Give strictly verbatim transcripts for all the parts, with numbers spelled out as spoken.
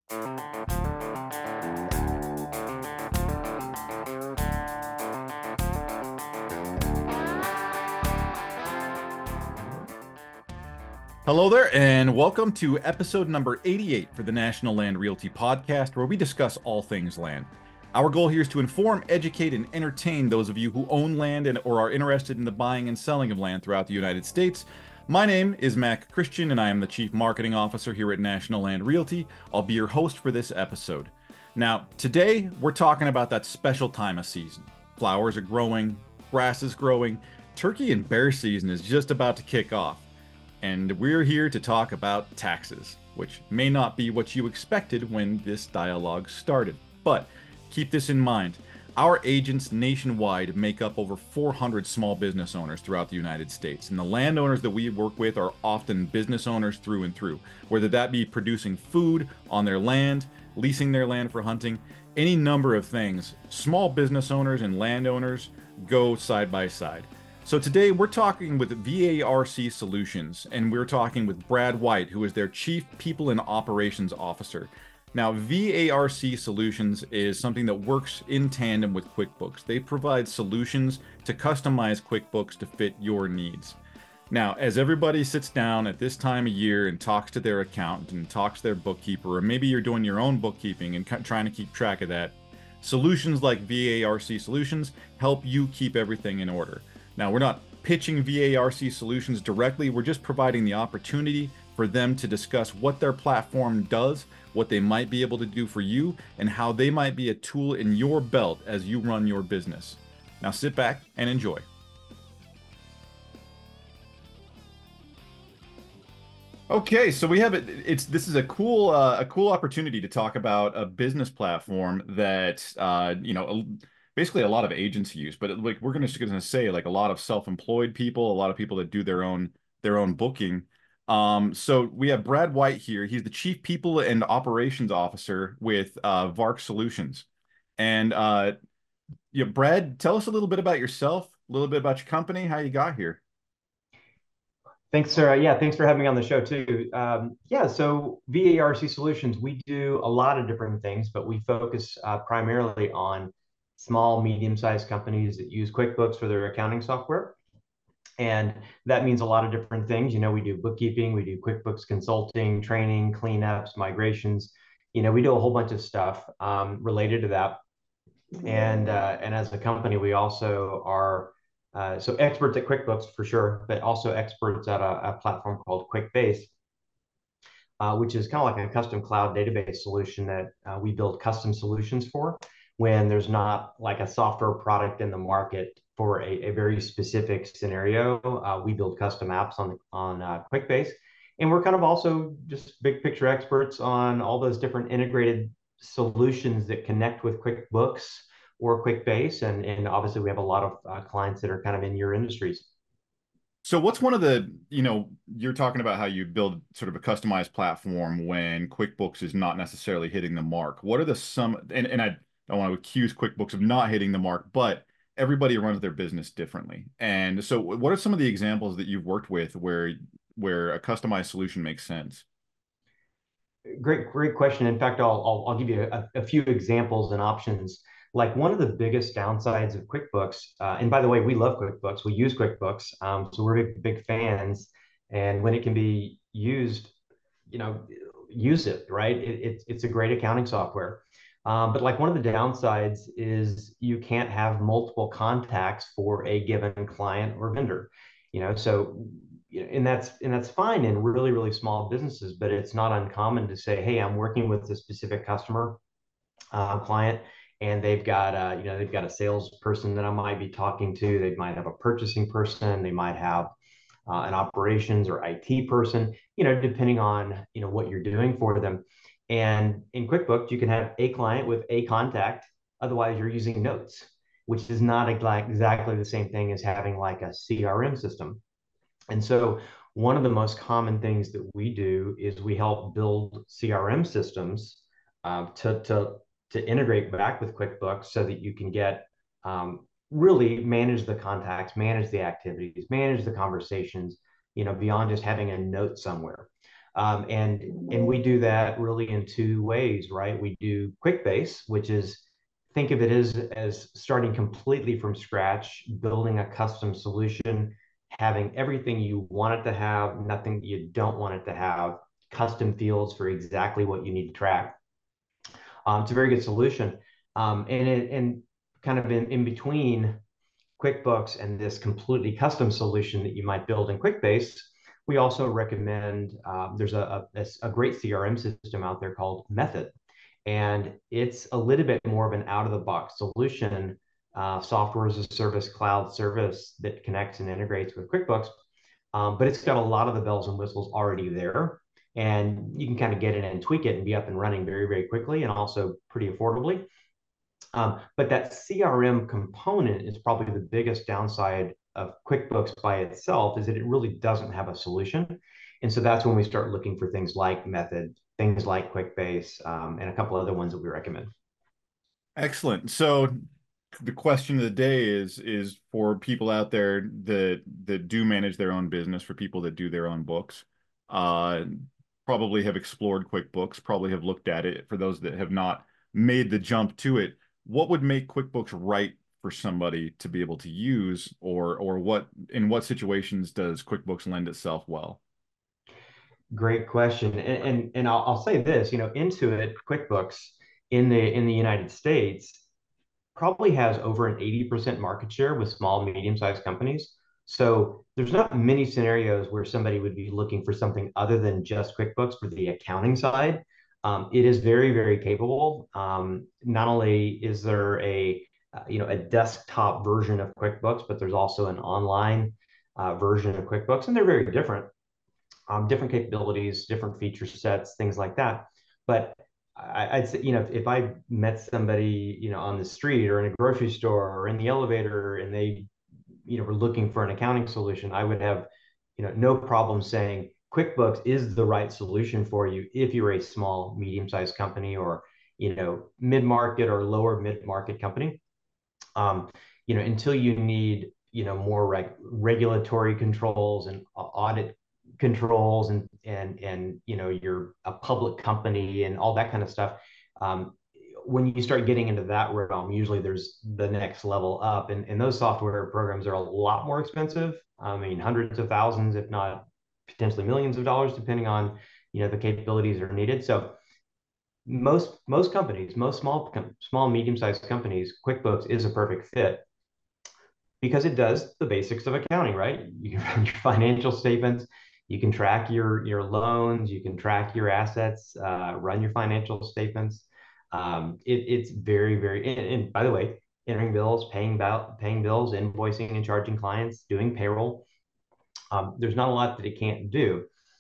Hello there, and welcome to episode number eighty-eight for the National Land Realty Podcast, where we discuss all things land. Our goal here is to inform, educate, and entertain those of you who own land and or are interested in the buying and selling of land throughout the United States. My name is Mac Christian, and I am the Chief Marketing Officer here at National Land Realty. I'll be your host for this episode. Now, today, we're talking about that special time of season. Flowers are growing, grass is growing, turkey and bear season is just about to kick off. And we're here to talk about taxes, which may not be what you expected when this dialogue started. But keep this in mind. Our agents nationwide make up over four hundred small business owners throughout the United States. And the landowners that we work with are often business owners through and through, whether that be producing food on their land, leasing their land for hunting, any number of things. Small business owners and landowners go side by side. So today we're talking with V A R C Solutions, and we're talking with Brad White, who is their Chief People and Operations Officer. Now, V A R C Solutions is something that works in tandem with QuickBooks. They provide solutions to customize QuickBooks to fit your needs. Now, as everybody sits down at this time of year and talks to their accountant and talks to their bookkeeper, or maybe you're doing your own bookkeeping and trying to keep track of that, solutions like V A R C Solutions help you keep everything in order. Now, we're not pitching V A R C Solutions directly. We're just providing the opportunity for them to discuss what their platform does, what they might be able to do for you, and how they might be a tool in your belt as you run your business. Now, sit back and enjoy. Okay, so we have it. It's this is a cool uh, a cool opportunity to talk about a business platform that uh, you know. basically a lot of agents use, but like we're gonna, gonna say like a lot of self-employed people, a lot of people that do their own their own booking. Um, so we have Brad White here. He's the Chief People and Operations Officer with uh, Vark Solutions. And uh, yeah, Brad, tell us a little bit about yourself, a little bit about your company, how you got here. Thanks, Sarah. Yeah, thanks for having me on the show too. Um, yeah, so V A R C Solutions, we do a lot of different things, but we focus uh, primarily on small, medium-sized companies that use QuickBooks for their accounting software. And that means a lot of different things. You know, we do bookkeeping, we do QuickBooks consulting, training, cleanups, migrations. You know, we do a whole bunch of stuff um, related to that. And uh, and as a company, we also are uh, so experts at QuickBooks for sure, but also experts at a, a platform called QuickBase, uh, which is kind of like a custom cloud database solution that uh, we build custom solutions for when there's not like a software product in the market for a, a very specific scenario. Uh, we build custom apps on on uh, QuickBase, and we're kind of also just big picture experts on all those different integrated solutions that connect with QuickBooks or QuickBase, and and obviously we have a lot of uh, clients that are kind of in your industries. So what's one of the, you know, you're talking about how you build sort of a customized platform when QuickBooks is not necessarily hitting the mark. What are the some, and, and I don't want to accuse QuickBooks of not hitting the mark, but everybody runs their business differently. And so what are some of the examples that you've worked with where where a customized solution makes sense? Great, great question. In fact, I'll I'll, I'll give you a, a few examples and options. Like one of the biggest downsides of QuickBooks, uh, and by the way, we love QuickBooks. We use QuickBooks, um, so we're big, big fans. And when it can be used, you know, use it, right? It, it's it's a great accounting software. Um, but like one of the downsides is you can't have multiple contacts for a given client or vendor. You know, so you know, and that's and that's fine in really, really small businesses, but it's not uncommon to say, hey, I'm working with a specific customer, uh, client, and they've got a, you know, they've got a salesperson that I might be talking to. They might have a purchasing person. They might have uh, an operations or I T person, you know, depending on, you know, what you're doing for them. And in QuickBooks, you can have a client with a contact. Otherwise, you're using notes, which is not like exactly the same thing as having like a C R M system. And so one of the most common things that we do is we help build C R M systems uh, to, to, to integrate back with QuickBooks so that you can get um, really manage the contacts, manage the activities, manage the conversations, you know, beyond just having a note somewhere. Um, and and we do that really in two ways, right? We do QuickBase, which is think of it as as starting completely from scratch, building a custom solution, having everything you want it to have, nothing you don't want it to have, custom fields for exactly what you need to track. Um, it's a very good solution. Um, and it, and kind of in, in between QuickBooks and this completely custom solution that you might build in QuickBase, we also recommend um, there's a, a, a great C R M system out there called Method. And it's a little bit more of an out of the box solution, uh, software as a service, cloud service that connects and integrates with QuickBooks. Um, but it's got a lot of the bells and whistles already there. And you can kind of get in and tweak it and be up and running very, very quickly and also pretty affordably. Um, but that C R M component is probably the biggest downside of QuickBooks by itself is that it really doesn't have a solution. And so that's when we start looking for things like Method, things like QuickBase, um, and a couple other ones that we recommend. Excellent. So the question of the day is is for people out there that that do manage their own business, for people that do their own books, uh, probably have explored QuickBooks, probably have looked at it. For those that have not made the jump to it, what would make QuickBooks right for somebody to be able to use, or or what in what situations does QuickBooks lend itself well? Great question. And, and, and I'll, I'll say this, you know, Intuit QuickBooks in the in the United States probably has over an eighty percent market share with small, medium-sized companies. So there's not many scenarios where somebody would be looking for something other than just QuickBooks for the accounting side. Um, it is very, very capable. Um, not only is there a uh, you know a desktop version of QuickBooks, but there's also an online uh, version of QuickBooks, and they're very different, um, different capabilities, different feature sets, things like that. But I, I'd say, you know, if, if I met somebody, you know, on the street or in a grocery store or in the elevator and they, you know, were looking for an accounting solution, I would have, you know, no problem saying QuickBooks is the right solution for you if you're a small, medium-sized company or, you know, mid-market or lower mid-market company. Um, you know, until you need, you know, more reg regulatory controls and audit controls and and and you know you're a public company and all that kind of stuff. Um, when you start getting into that realm, usually there's the next level up, and, and those software programs are a lot more expensive. I mean, hundreds of thousands, if not potentially millions of dollars, depending on you know the capabilities that are needed. So most most companies, most small small medium sized companies, QuickBooks is a perfect fit because it does the basics of accounting, right? You can run your financial statements, you can track your your loans, you can track your assets, uh, run your financial statements. Um, it, it's very, very, and, and by the way, entering bills, paying about paying bills, invoicing and charging clients, doing payroll. Um, there's not a lot that it can't do.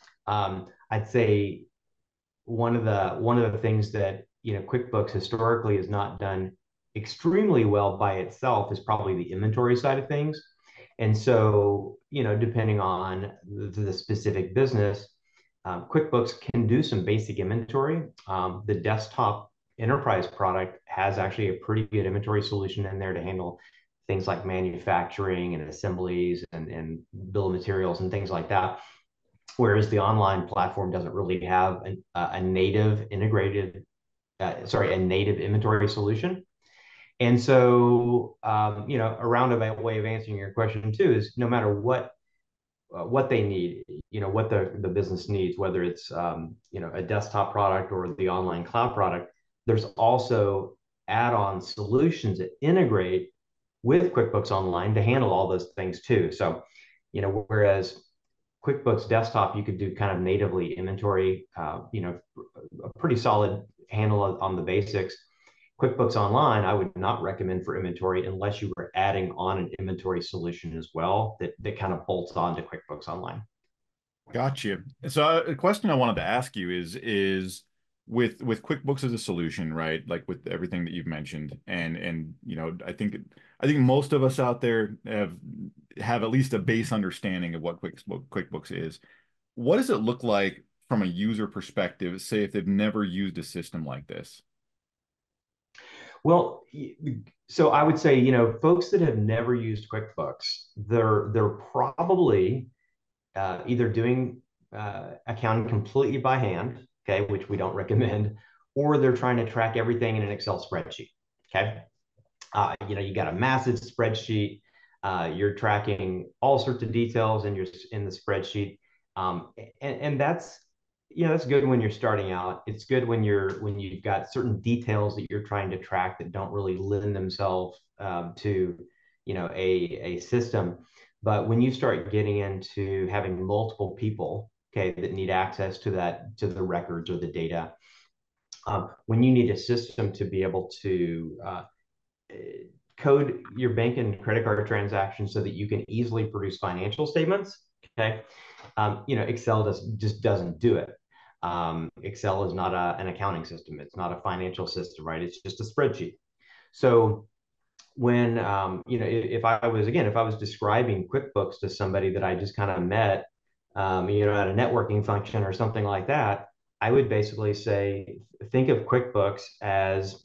Um, I'd say one of the one of the things that you know QuickBooks historically has not done extremely well by itself is probably the inventory side of things. And so, you know, depending on the, the specific business, um, QuickBooks can do some basic inventory. Um, the desktop enterprise product has actually a pretty good inventory solution in there to handle things like manufacturing and assemblies and, and bill of materials and things like that. Whereas the online platform doesn't really have an, uh, a native integrated, uh, sorry, a native inventory solution. And so, um, you know, a roundabout way of answering your question too is no matter what uh, what they need, you know, what the the business needs, whether it's um, you know a desktop product or the online cloud product, there's also add-on solutions that integrate with QuickBooks Online to handle all those things too. So, you know, whereas QuickBooks Desktop, you could do kind of natively inventory, uh, you know, a pretty solid handle on the basics. QuickBooks Online, I would not recommend for inventory unless you were adding on an inventory solution as well that, that kind of bolts on to QuickBooks Online. Gotcha. So uh, a question I wanted to ask you is is with with QuickBooks as a solution, right? Like with everything that you've mentioned, and and you know, I think I think most of us out there have have at least a base understanding of what QuickBooks QuickBooks is. What does it look like from a user perspective, say if they've never used a system like this? Well, so I would say, you know, folks that have never used QuickBooks, they're they're probably uh, either doing uh, accounting completely by hand, okay, which we don't recommend, or they're trying to track everything in an Excel spreadsheet, okay? Uh, you know, you got a massive spreadsheet. Uh, you're tracking all sorts of details in your in the spreadsheet, um, and, and that's you know that's good when you're starting out. It's good when you're when you've got certain details that you're trying to track that don't really lend themselves um, to you know a a system. But when you start getting into having multiple people, okay, that need access to that to the records or the data, um, when you need a system to be able to uh, code your bank and credit card transactions so that you can easily produce financial statements. Okay, um, you know Excel just just doesn't do it. Um, Excel is not a, an accounting system. It's not a financial system, right? It's just a spreadsheet. So when um, you know if, if I was again if I was describing QuickBooks to somebody that I just kind of met, um, you know, at a networking function or something like that, I would basically say think of QuickBooks as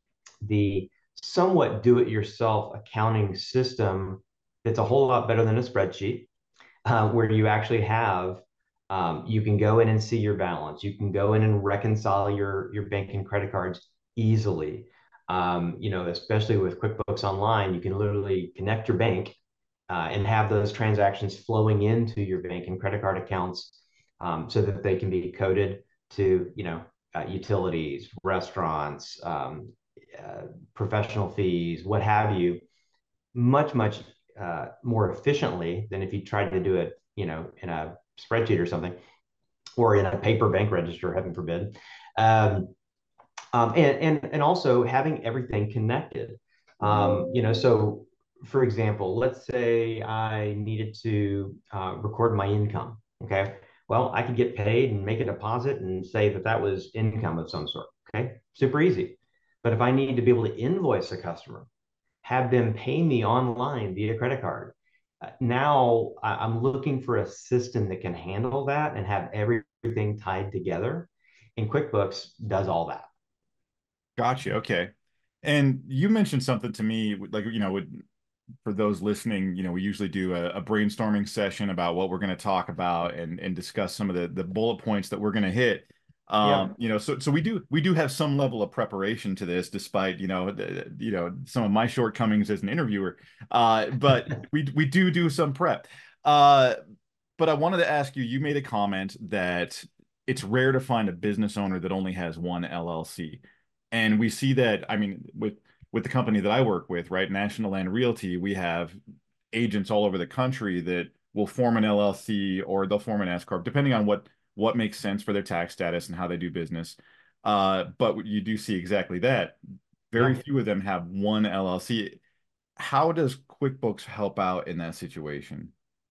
the somewhat do-it-yourself accounting system that's a whole lot better than a spreadsheet, uh, where you actually have um, you can go in and see your balance. You can go in and reconcile your your bank and credit cards easily. Um, you know, especially with QuickBooks Online, you can literally connect your bank uh, and have those transactions flowing into your bank and credit card accounts um, so that they can be coded to, you know, uh, utilities, restaurants, um, uh, professional fees, what have you, much, much uh, more efficiently than if you tried to do it, you know, in a spreadsheet or something, or in a paper bank register, heaven forbid. Um, um, and, and, and also having everything connected. Um, you know, so for example, let's say I needed to uh, record my income. Okay. Well, I could get paid and make a deposit and say that that was income of some sort. Okay. Super easy. But if I need to be able to invoice a customer, have them pay me online via credit card, uh, now I- I'm looking for a system that can handle that and have everything tied together. And QuickBooks does all that. Gotcha. Okay. And you mentioned something to me, like, you know, with, for those listening, you know, we usually do a, a brainstorming session about what we're going to talk about and and discuss some of the the bullet points that we're going to hit. Um, Yep. you know, so so we do we do have some level of preparation to this, despite, you know, the, you know, some of my shortcomings as an interviewer. Uh, but we we do do some prep. Uh, but I wanted to ask you, you made a comment that it's rare to find a business owner that only has one L L C. And we see that, I mean, with with the company that I work with, right, National Land Realty, we have agents all over the country that will form an L L C or they'll form an S corp, depending on what what makes sense for their tax status and how they do business. Uh, but you do see exactly that. Very Yeah. few of them have one L L C. How does QuickBooks help out in that situation?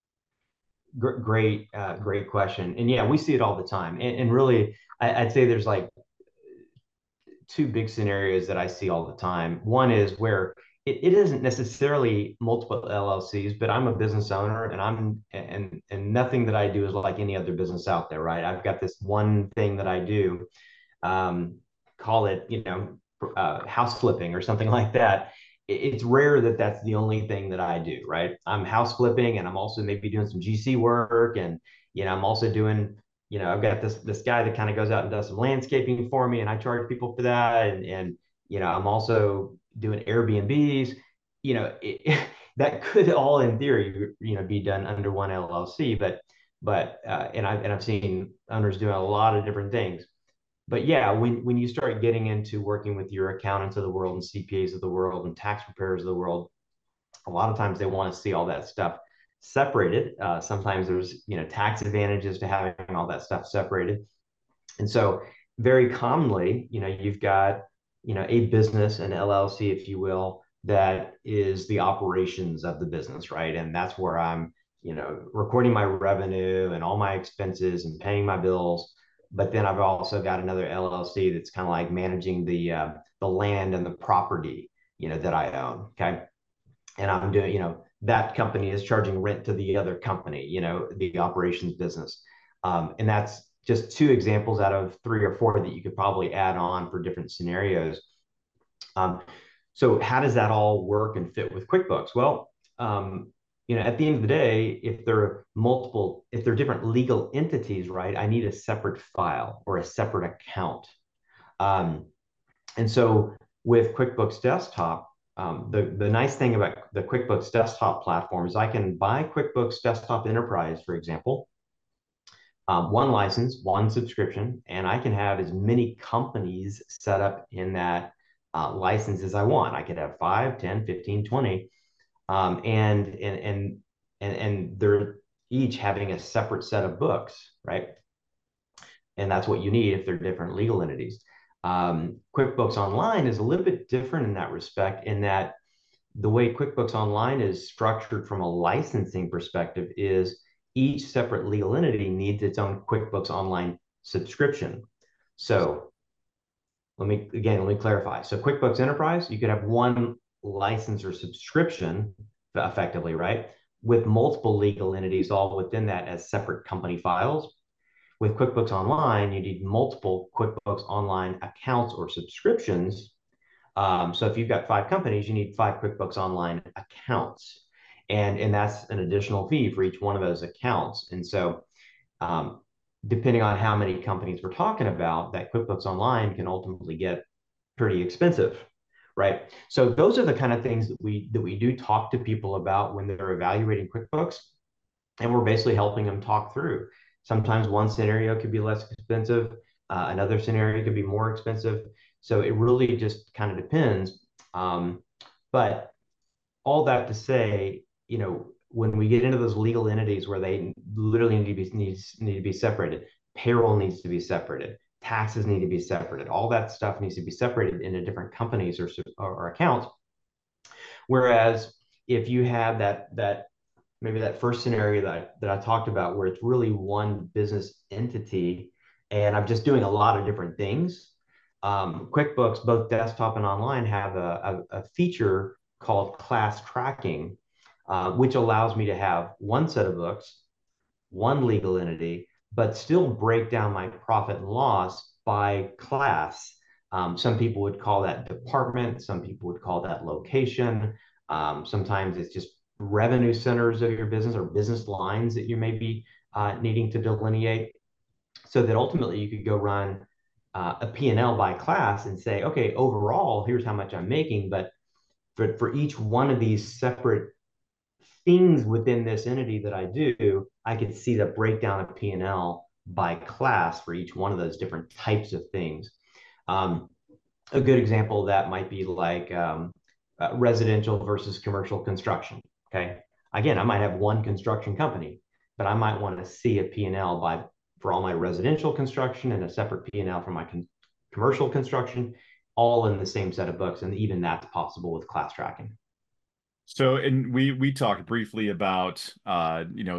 Great, uh, great question. And yeah, we see it all the time. And, and really, I, I'd say there's like two big scenarios that I see all the time. One is where it, it isn't necessarily multiple L L Cs, but I'm a business owner and I'm and and nothing that I do is like any other business out there, right? I've got this one thing that I do, um, call it, you know, uh, house flipping or something like that. It's rare that that's the only thing that I do, right? I'm house flipping and I'm also maybe doing some G C work and, you know, I'm also doing, you know, I've got this this guy that kind of goes out and does some landscaping for me and I charge people for that. And, and you know, I'm also doing Airbnbs, you know, it, that could all in theory, you know, be done under one L L C, but, but, uh, and I've, and I've seen owners doing a lot of different things. But yeah, when when you start getting into working with your accountants of the world and C P As of the world and tax preparers of the world, a lot of times they want to see all that stuff separated. Uh, sometimes there's you know tax advantages to having all that stuff separated, and so very commonly, you know, you've got you know a business, an L L C, if you will, that is the operations of the business, right? And that's where I'm you know recording my revenue and all my expenses and paying my bills. But then I've also got another L L C that's kind of like managing the uh, the land and the property, you know, that I own. Okay, and I'm doing, you know, that company is charging rent to the other company, you know, the operations business. Um, and that's just two examples out of three or four that you could probably add on for different scenarios. Um, so how does that all work and fit with QuickBooks? Well, um, you know, at the end of the day, if there are multiple, if there are different legal entities, right, I need a separate file or a separate account. Um, and so with QuickBooks Desktop, um, the, the nice thing about the QuickBooks Desktop platform is I can buy QuickBooks Desktop Enterprise, for example, um, one license, one subscription, and I can have as many companies set up in that uh, license as I want. I could have five, ten, fifteen, twenty, um, and, and, and, and, and they're each having a separate set of books, right? And that's what you need if they're different legal entities. Um, QuickBooks Online is a little bit different in that respect, in that the way QuickBooks Online is structured from a licensing perspective is each separate legal entity needs its own QuickBooks Online subscription. So let me, again, let me clarify. So QuickBooks Enterprise, you could have one license or subscription effectively, right? With multiple legal entities all within that as separate company files. With QuickBooks Online, you need multiple QuickBooks Online accounts or subscriptions. Um, so if you've got five companies, you need five QuickBooks Online accounts. And, and that's an additional fee for each one of those accounts. And so um, depending on how many companies we're talking about, that QuickBooks Online can ultimately get pretty expensive, right? So those are the kind of things that we that we do talk to people about when they're evaluating QuickBooks, and we're basically helping them talk through. Sometimes one scenario could be less expensive, uh, another scenario could be more expensive. So it really just kind of depends. Um, but all that to say, you know, when we get into those legal entities where they literally need to be needs need to be separated, payroll needs to be separated, taxes need to be separated, all that stuff needs to be separated into different companies or, or, or accounts. Whereas if you have that that maybe that first scenario that I, that I talked about, where it's really one business entity, and I'm just doing a lot of different things. Um, QuickBooks, both desktop and online, have a, a, a feature called class tracking, uh, which allows me to have one set of books, one legal entity, but still break down my profit and loss by class. Um, some people would call that department, some people would call that location. Um, sometimes it's just revenue centers of your business or business lines that you may be uh, needing to delineate, so that ultimately you could go run uh, a P and L by class and say, okay, overall, here's how much I'm making. But for, for each one of these separate things within this entity that I do, I could see the breakdown of P and L by class for each one of those different types of things. Um, a good example of that might be like um, uh, residential versus commercial construction. Okay. Again, I might have one construction company, but I might want to see a P and L by for all my residential construction and a separate P and L for my con commercial construction, all in the same set of books. And even that's possible with class tracking. So, and we we talked briefly about uh, you know,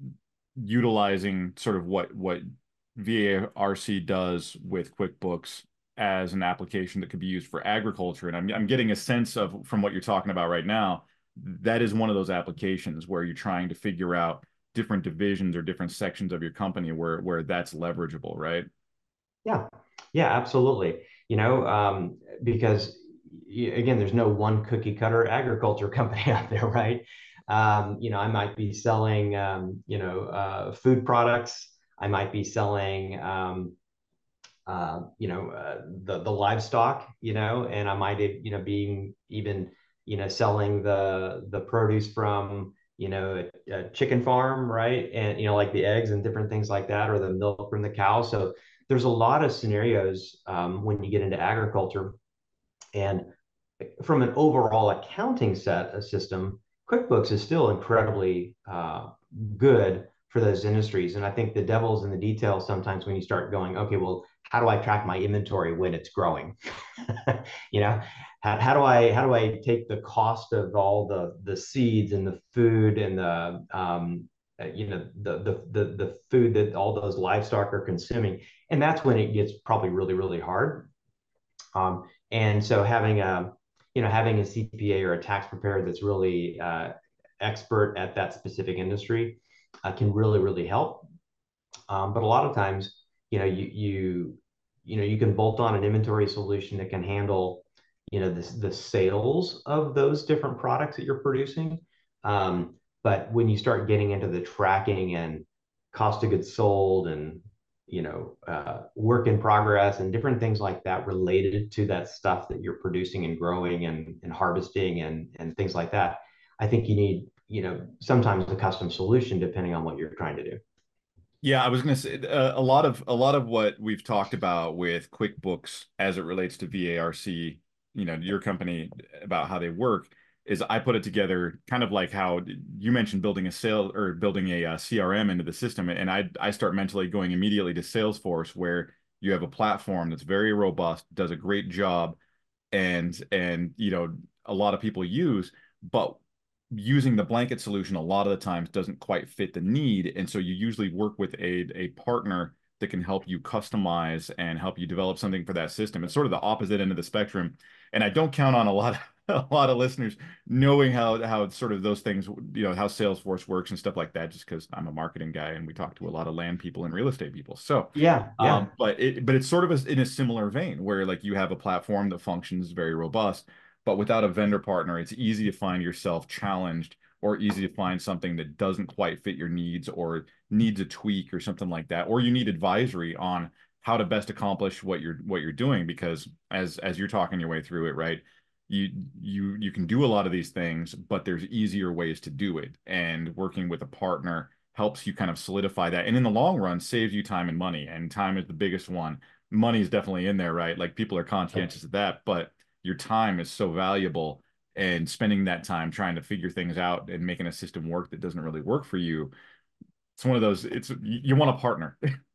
utilizing sort of what what V A R C does with QuickBooks as an application that could be used for agriculture. And I'm I'm getting a sense of, from what you're talking about right now, that is one of those applications where you're trying to figure out different divisions or different sections of your company where where that's leverageable, right? Yeah, yeah, absolutely. You know, um, because again, there's no one cookie cutter agriculture company out there, right? Um, you know, I might be selling, um, you know, uh, food products. I might be selling, um, uh, you know, uh, the the livestock, you know, and I might, you know, being even, you know, selling the the produce from, you know, a, a chicken farm, right? And you know, like the eggs and different things like that, or the milk from the cow. So there's a lot of scenarios um, when you get into agriculture, and from an overall accounting set a system, QuickBooks is still incredibly uh, good for those industries. And I think the devil's in the details sometimes when you start going, okay, well, how do I track my inventory when it's growing? you know, how, how do I how do I take the cost of all the the seeds and the food and the um, uh, you know the, the the the food that all those livestock are consuming, and that's when it gets probably really really hard. Um, and so having a you know having a C P A or a tax preparer that's really uh, expert at that specific industry uh, can really really help. Um, but a lot of times, you know, you you you know you can bolt on an inventory solution that can handle, you know, the the sales of those different products that you're producing. Um, But when you start getting into the tracking and cost of goods sold and you know uh, work in progress and different things like that related to that stuff that you're producing and growing and, and harvesting and and things like that, I think you need you know sometimes a custom solution depending on what you're trying to do. Yeah, I was going to say uh, a lot of a lot of what we've talked about with QuickBooks as it relates to V A R C, you know, your company about how they work is I put it together kind of like how you mentioned building a sale or building a, uh C R M into the system, and I I start mentally going immediately to Salesforce where you have a platform that's very robust, does a great job, and and you know a lot of people use, but using the blanket solution a lot of the times doesn't quite fit the need. And so you usually work with a, a partner that can help you customize and help you develop something for that system. It's sort of the opposite end of the spectrum. And I don't count on a lot of a lot of listeners knowing how how sort of those things, you know, how Salesforce works and stuff like that, just because I'm a marketing guy and we talk to a lot of land people and real estate people. So Yeah, yeah. um, but it but it's sort of a, in a similar vein where like you have a platform that functions very robust, but without a vendor partner, it's easy to find yourself challenged or easy to find something that doesn't quite fit your needs or needs a tweak or something like that, or you need advisory on how to best accomplish what you're what you're doing because as as you're talking your way through it, right? You you you can do a lot of these things, but there's easier ways to do it, and working with a partner helps you kind of solidify that, and in the long run saves you time and money, and time is the biggest one. Money is definitely in there, right? Like people are conscientious of that, but your time is so valuable, and spending that time trying to figure things out and making a system work that doesn't really work for you, it's one of those, it's you want a partner.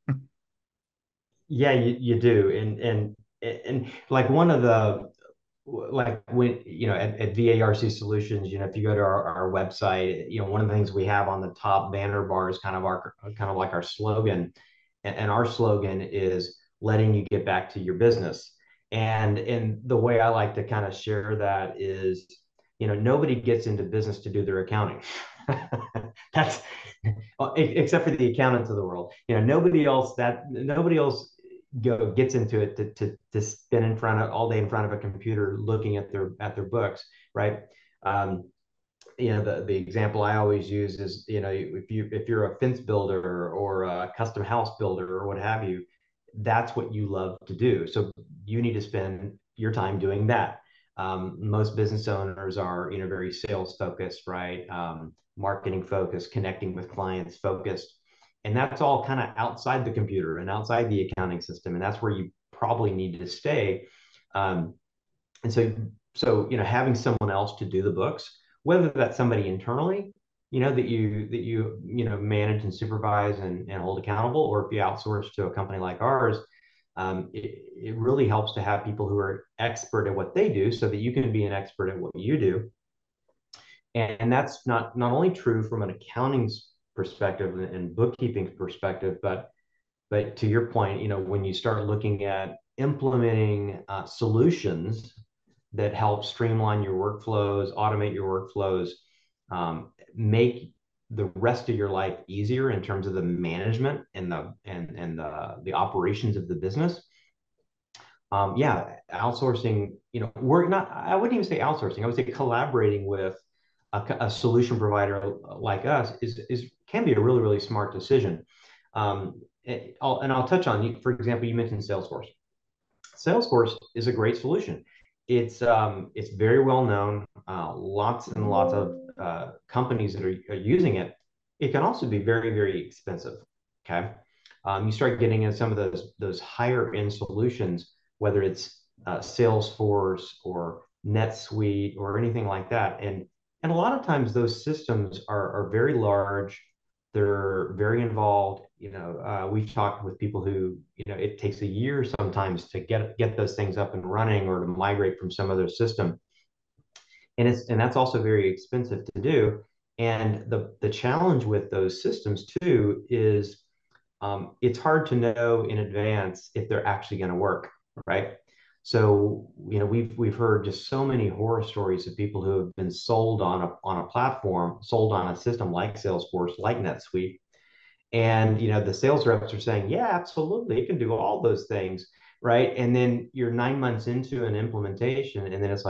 Yeah, you, you do. And and and like one of the like when you know at, at V A R C Solutions, you know, if you go to our, our website, you know, one of the things we have on the top banner bar is kind of our kind of like our slogan. And, and our slogan is letting you get back to your business. And and the way I like to kind of share that is, you know, nobody gets into business to do their accounting. That's except for the accountants of the world. You know, nobody else that nobody else go gets into it to, to to spend in front of all day in front of a computer looking at their at their books, right? Um, you know, the the example I always use is, you know, if you if you're a fence builder or a custom house builder or what have you, that's what you love to do. So you need to spend your time doing that. Um, most business owners are, you know, very sales focused, right? Um, marketing focused, connecting with clients focused, and that's all kind of outside the computer and outside the accounting system, and that's where you probably need to stay. Um, and so, so you know, having someone else to do the books, whether that's somebody internally, you know, that you that you you know manage and supervise and, and hold accountable, or if you outsource to a company like ours, um, it, it really helps to have people who are expert at what they do, so that you can be an expert at what you do. And, and that's not not only true from an accounting perspective and bookkeeping perspective, but but to your point, you know, when you start looking at implementing uh, solutions that help streamline your workflows, automate your workflows, um, make the rest of your life easier in terms of the management and the and and the, the operations of the business. Um, yeah, outsourcing, you know, we're not, I wouldn't even say outsourcing, I would say collaborating with a, a solution provider like us is, is can be a really, really smart decision. Um, and, I'll, and I'll touch on, for example, you mentioned Salesforce. Salesforce is a great solution. It's um, it's very well known. Uh, lots and lots of uh, companies that are, are using it. It can also be very, very expensive. Okay, um, you start getting into some of those those higher end solutions, whether it's uh, Salesforce or NetSuite or anything like that, and and a lot of times those systems are are very large. They're very involved. You know, uh, we've talked with people who, you know, it takes a year sometimes to get get those things up and running or to migrate from some other system, and it's and that's also very expensive to do. And the the challenge with those systems too is um, it's hard to know in advance if they're actually going to work, right? So, you know, we've we've heard just so many horror stories of people who have been sold on a on a platform, sold on a system like Salesforce, like NetSuite, and you know the sales reps are saying, yeah, absolutely, it can do all those things, right? And then you're nine months into an implementation, and then it's like,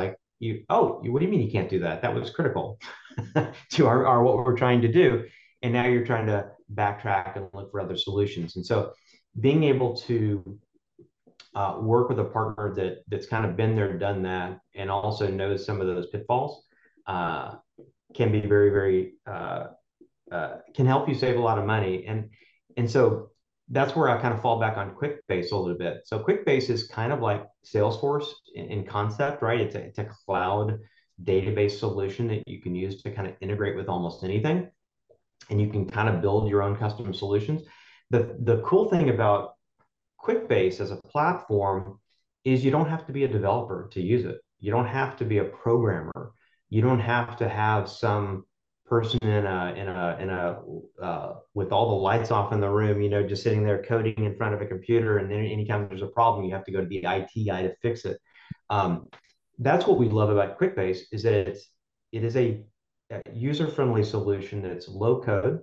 you, oh, you, what do you mean you can't do that? That was critical to our, our what we're trying to do. And now you're trying to backtrack and look for other solutions. And so being able to uh, work with a partner that that's kind of been there, done that, and also knows some of those pitfalls uh, can be very, very uh, uh, can help you save a lot of money. And and so that's where I kind of fall back on QuickBase a little bit. So QuickBase is kind of like Salesforce in, in concept, right? It's a, it's a cloud database solution that you can use to kind of integrate with almost anything, and you can kind of build your own custom solutions. The the cool thing about QuickBase as a platform is you don't have to be a developer to use it. You don't have to be a programmer. You don't have to have some person in a in a in a uh, with all the lights off in the room, you know, just sitting there coding in front of a computer. And then anytime there's a problem, you have to go to the I T guy to fix it. Um, that's what we love about QuickBase is that it's it is a, a user-friendly solution that's low code.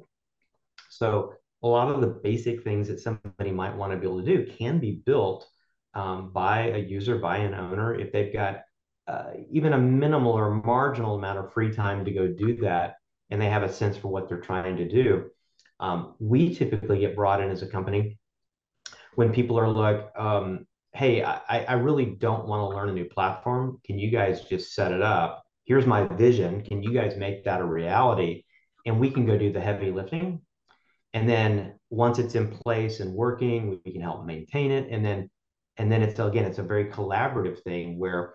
So a lot of the basic things that somebody might want to be able to do can be built um, by a user, by an owner, if they've got uh, even a minimal or marginal amount of free time to go do that, and they have a sense for what they're trying to do. Um, we typically get brought in as a company when people are like, um, hey, I, I really don't want to learn a new platform. Can you guys just set it up? Here's my vision. Can you guys make that a reality? And we can go do the heavy lifting. And then once it's in place and working, we can help maintain it. And then, and then it's again, it's a very collaborative thing where,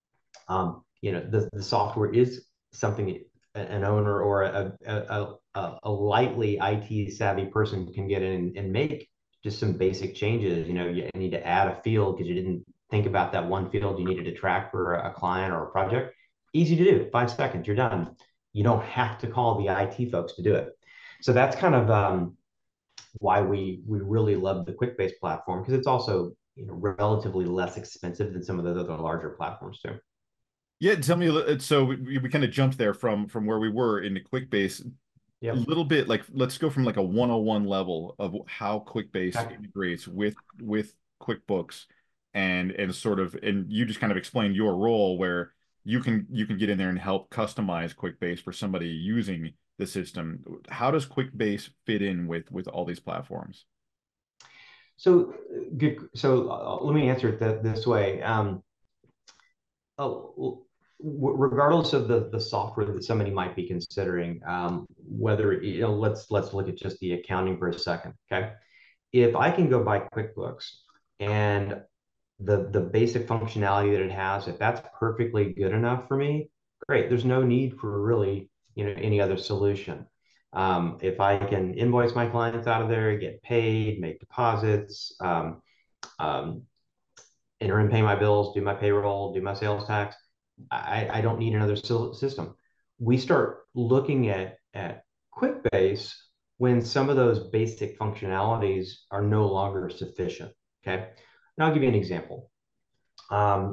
um, you know, the, the software is something an owner or a, a, a, a lightly I T savvy person can get in and make just some basic changes. You know, you need to add a field because you didn't think about that one field you needed to track for a client or a project. Easy to do, five seconds, you're done. You don't have to call the I T folks to do it. So that's kind of um, why we we really love the QuickBase platform, because it's also, you know, relatively less expensive than some of the other larger platforms too. Yeah, tell me a little. So we, we kind of jumped there from from where we were into QuickBase a Yep. little bit. Like, let's go from like a one oh one level of how QuickBase Okay. integrates with with QuickBooks, and and sort of, and you just kind of explained your role where you can you can get in there and help customize QuickBase for somebody using the system. How does QuickBase fit in with with all these platforms? So good. So uh, let me answer it th this way. Um, oh, regardless of the the software that somebody might be considering, um, whether, you know, let's let's look at just the accounting for a second. Okay, if I can go buy QuickBooks and the the basic functionality that it has, if that's perfectly good enough for me, great. There's no need for really, you know, any other solution. Um, if I can invoice my clients out of there, get paid, make deposits, um, um, enter and pay my bills, do my payroll, do my sales tax, I, I don't need another system. We start looking at at QuickBase when some of those basic functionalities are no longer sufficient. Okay, and I'll give you an example. Um,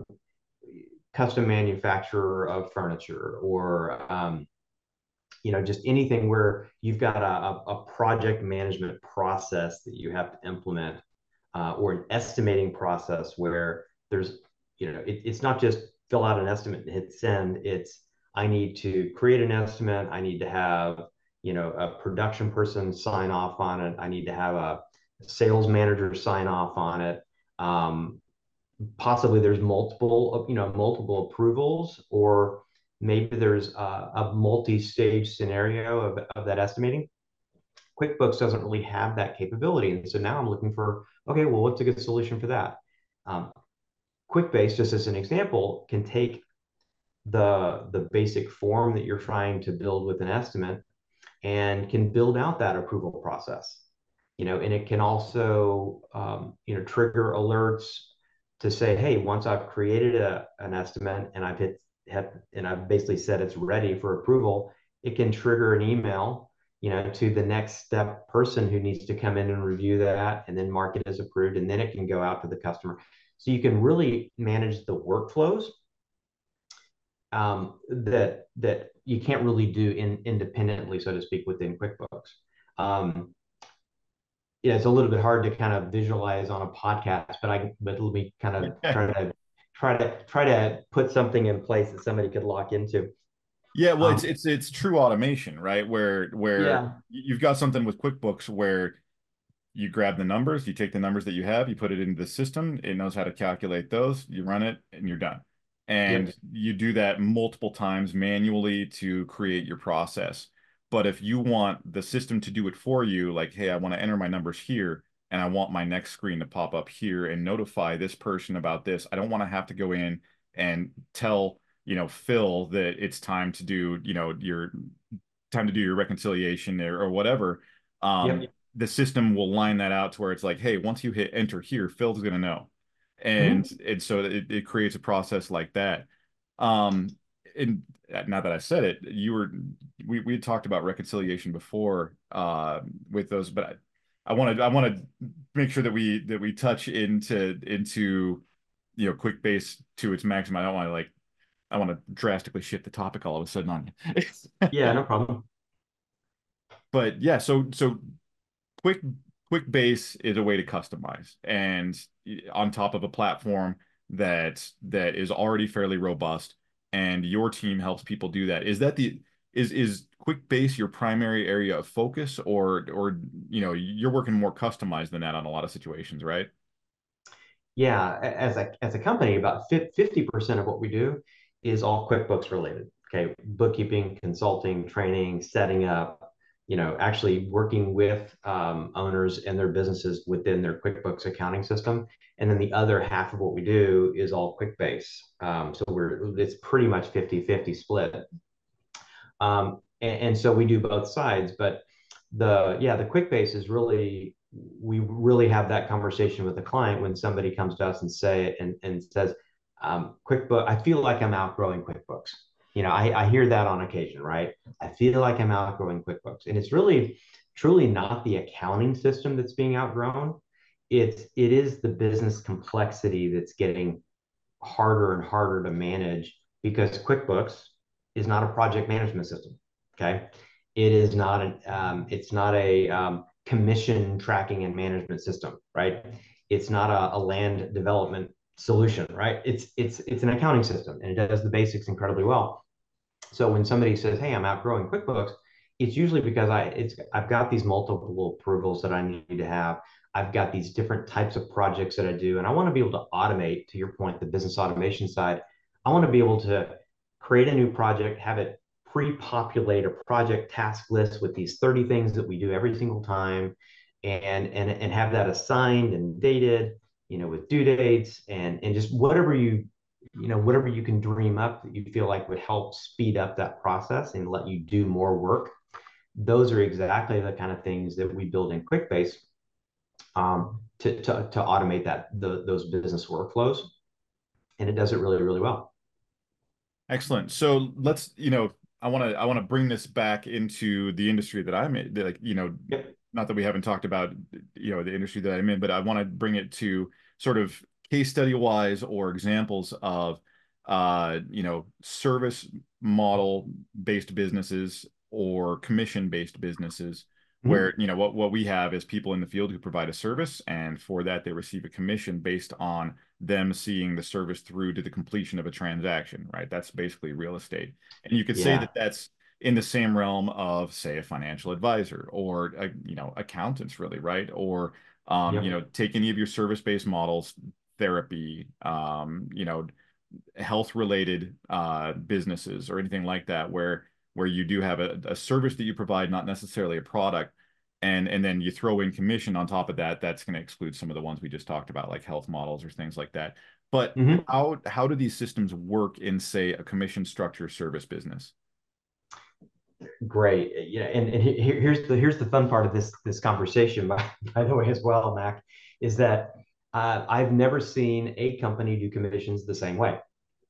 custom manufacturer of furniture, or um, you know, just anything where you've got a, a project management process that you have to implement, uh, or an estimating process where there's, you know, it, it's not just fill out an estimate and hit send. It's, I need to create an estimate. I need to have, you know, a production person sign off on it. I need to have a sales manager sign off on it. Um, possibly there's multiple, you know, multiple approvals, or maybe there's a, a multi-stage scenario of, of that estimating. QuickBooks doesn't really have that capability. And so now I'm looking for, okay, well, what's a good solution for that? Um, QuickBase, just as an example, can take the, the basic form that you're trying to build with an estimate and can build out that approval process. You know, and it can also, um, you know, trigger alerts to say, hey, once I've created a, an estimate and I've hit, hit and I've basically said it's ready for approval, it can trigger an email, you know, to the next step person who needs to come in and review that and then mark it as approved, and then it can go out to the customer. So you can really manage the workflows um, that that you can't really do in, independently, so to speak, within QuickBooks. Um, yeah, it's a little bit hard to kind of visualize on a podcast, but I but let me kind of try to try to try to put something in place that somebody could lock into. Yeah, well, it's Um, it's it's true automation, right? Where where yeah. you've got something with QuickBooks where you grab the numbers, you take the numbers that you have, you put it into the system, it knows how to calculate those, you run it, and you're done. And Yep. you do that multiple times manually to create your process. But if you want the system to do it for you, like, hey, I want to enter my numbers here, and I want my next screen to pop up here and notify this person about this. I don't want to have to go in and tell, you know, Phil that it's time to do, you know, your time to do your reconciliation or, or whatever. Um, Yep. the system will line that out to where it's like, hey, once you hit enter here, Phil's gonna know. And Hmm. and so it, it creates a process like that. Um, and now that I said it, you were we we had talked about reconciliation before uh with those, but I, I wanted I want to make sure that we that we touch into into you know QuickBase to its maximum. I don't want to like I want to drastically shift the topic all of a sudden on you. Yeah, no problem. But yeah, so so quick quick base is a way to customize and on top of a platform that that is already fairly robust and your team helps people do that. Is that the is is quick base your primary area of focus or or you know you're working more customized than that on a lot of situations, right? Yeah, as a as a company, about fifty percent of what we do is all QuickBooks related. Okay, bookkeeping, consulting, training, setting up, you know, actually working with um, owners and their businesses within their QuickBooks accounting system. And then the other half of what we do is all QuickBase. Um, so we're it's pretty much fifty fifty split. Um, and, and so we do both sides, but the yeah, the QuickBase is really we really have that conversation with the client when somebody comes to us and say and, and says, um, QuickBook, I feel like I'm outgrowing QuickBooks. You know, I, I hear that on occasion, right? I feel like I'm outgrowing QuickBooks. And it's really truly not the accounting system that's being outgrown. It's it is the business complexity that's getting harder and harder to manage because QuickBooks is not a project management system. Okay, it is not an um, it's not a um, commission tracking and management system, right? It's not a, a land development solution, right? It's it's it's an accounting system and it does the basics incredibly well. So when somebody says, "Hey, I'm outgrowing QuickBooks," it's usually because I it's I've got these multiple approvals that I need to have. I've got these different types of projects that I do, and I want to be able to automate. To your point, the business automation side, I want to be able to create a new project, have it pre-populate a project task list with these thirty things that we do every single time, and and and have that assigned and dated, you know, with due dates and and just whatever you you know, whatever you can dream up that you feel like would help speed up that process and let you do more work. Those are exactly the kind of things that we build in QuickBase um, to, to, to automate that the, those business workflows. And it does it really, really well. Excellent. So let's, you know, I want to I want to bring this back into the industry that I'm in. Like, you know, Yep. not that we haven't talked about, you know, the industry that I'm in, but I want to bring it to sort of case study wise or examples of, uh, you know, service model based businesses or commission based businesses Mm-hmm. where, you know, what what we have is people in the field who provide a service, and for that they receive a commission based on them seeing the service through to the completion of a transaction, right? That's basically real estate. And you could say Yeah. that that's in the same realm of, say, a financial advisor or, a, you know, accountants, really, right? Or, um, you Yep. know, take any of your service-based models, therapy, um, you know, health-related uh, businesses or anything like that, where where you do have a, a service that you provide, not necessarily a product, and and then you throw in commission on top of that. That's going to exclude some of the ones we just talked about, like health models or things like that. But Mm-hmm. how how do these systems work in, say, a commission structure service business? Great. Yeah. And, and here, here's the here's the fun part of this this conversation, by, by the way, as well, Mac, is that uh, I've never seen a company do commissions the same way.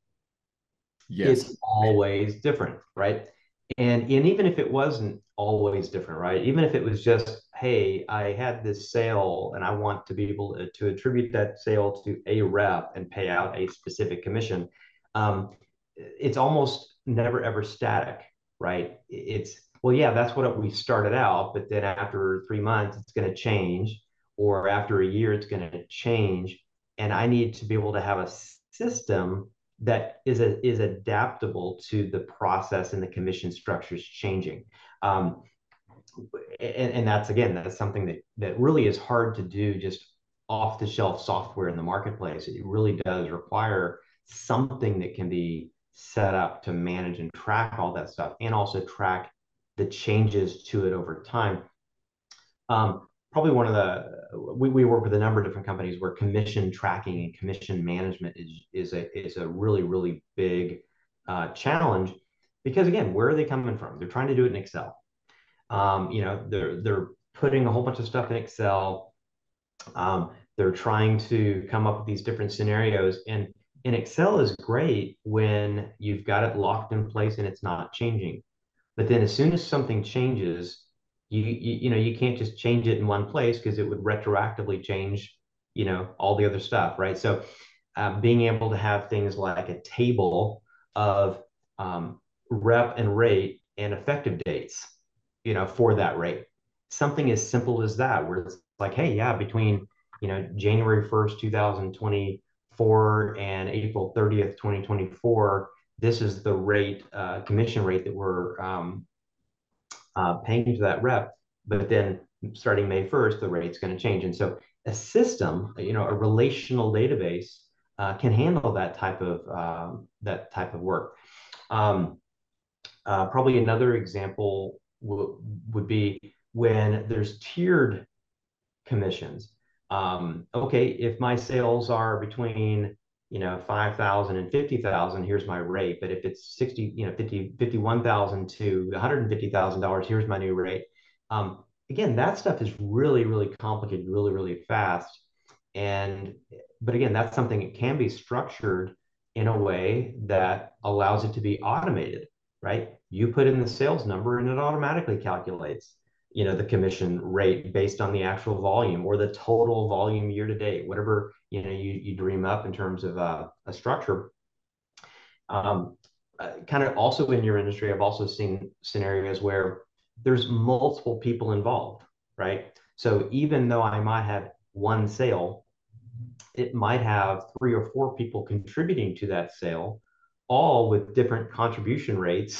Yes. It's always different, right? And and even if it wasn't always different, right? Even if it was just, hey, I had this sale and I want to be able to, to attribute that sale to a rep and pay out a specific commission, um, it's almost never ever static, right? It's well, yeah, that's what we started out, but then after three months, it's going to change, or after a year, it's going to change, and I need to be able to have a system that is a, is adaptable to the process and the commission structures changing. Um, and, and that's again, that's something that that really is hard to do just off the shelf software in the marketplace. It really does require something that can be set up to manage and track all that stuff, and also track the changes to it over time. Um, probably one of the we, we work with a number of different companies where commission tracking and commission management is is a is a really really big uh, challenge, because again, where are they coming from? They're trying to do it in Excel. Um, you know, they're they're putting a whole bunch of stuff in Excel. Um, they're trying to come up with these different scenarios, and and Excel is great when you've got it locked in place and it's not changing. But then as soon as something changes, you you, you know you can't just change it in one place, because it would retroactively change, you know, all the other stuff, right? So uh, being able to have things like a table of um, rep and rate and effective dates, you know, for that rate. Something as simple as that, where it's like, hey, yeah, between, you know, January first, two thousand twenty-four and April thirtieth, twenty twenty-four, this is the rate, uh, commission rate that we're um, uh, paying to that rep. But then starting May first, the rate's going to change. And so a system, you know, a relational database uh, can handle that type of um, that type of work. Um, uh, probably another example would be when there's tiered commissions. Um, okay, if my sales are between, you know, five thousand and fifty thousand, here's my rate. But if it's sixty, you know, fifty, fifty-one thousand to one hundred fifty thousand dollars, here's my new rate. Um, again, that stuff is really, really complicated, really, really fast. And, but again, that's something that can be structured in a way that allows it to be automated, right? You put in the sales number and it automatically calculates, you know, the commission rate based on the actual volume or the total volume year to date, whatever, you know, you, you dream up in terms of uh, a structure. Um, uh, kind of also in your industry, I've also seen scenarios where there's multiple people involved, right? So even though I might have one sale, it might have three or four people contributing to that sale, all with different contribution rates,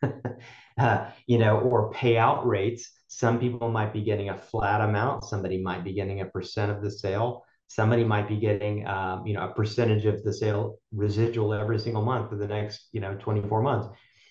uh, you know, or payout rates. Some people might be getting a flat amount. Somebody might be getting a percent of the sale. Somebody might be getting, um, you know, a percentage of the sale residual every single month for the next, you know, twenty-four months.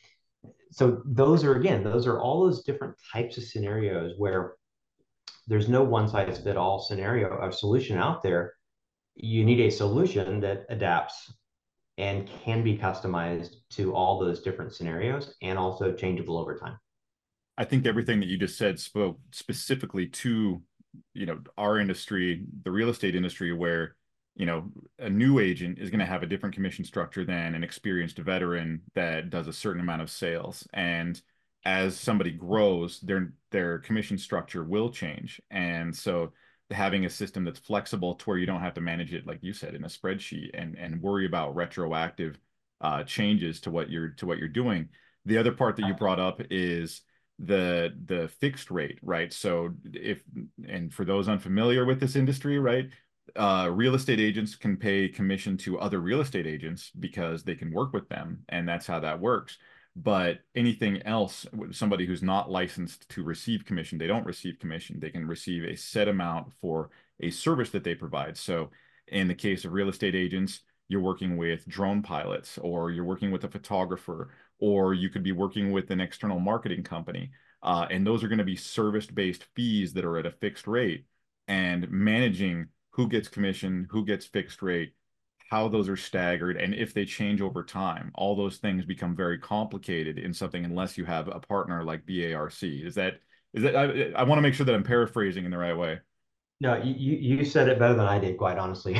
So those are, again, those are all those different types of scenarios where there's no one size fit all scenario or solution out there. You need a solution that adapts and can be customized to all those different scenarios and also changeable over time. I think everything that you just said spoke specifically to, you know, our industry, the real estate industry, where, you know, a new agent is going to have a different commission structure than an experienced veteran that does a certain amount of sales. And as somebody grows, their their commission structure will change. And so having a system that's flexible to where you don't have to manage it, like you said, in a spreadsheet and and worry about retroactive uh, changes to what you're to what you're doing. The other part that you brought up is the the fixed rate, right? So if, and for those unfamiliar with this industry, right, uh, real estate agents can pay commission to other real estate agents because they can work with them, and that's how that works. But anything else, somebody who's not licensed to receive commission, they don't receive commission. They can receive a set amount for a service that they provide. So in the case of real estate agents, you're working with drone pilots, or you're working with a photographer, or you could be working with an external marketing company. Uh, and those are going to be service-based fees that are at a fixed rate. And managing who gets commission, who gets fixed rate, how those are staggered, and if they change over time, all those things become very complicated in something unless you have a partner like B A R C. Is that, is that, I, I want to make sure that I'm paraphrasing in the right way. No, you, you said it better than I did, quite honestly.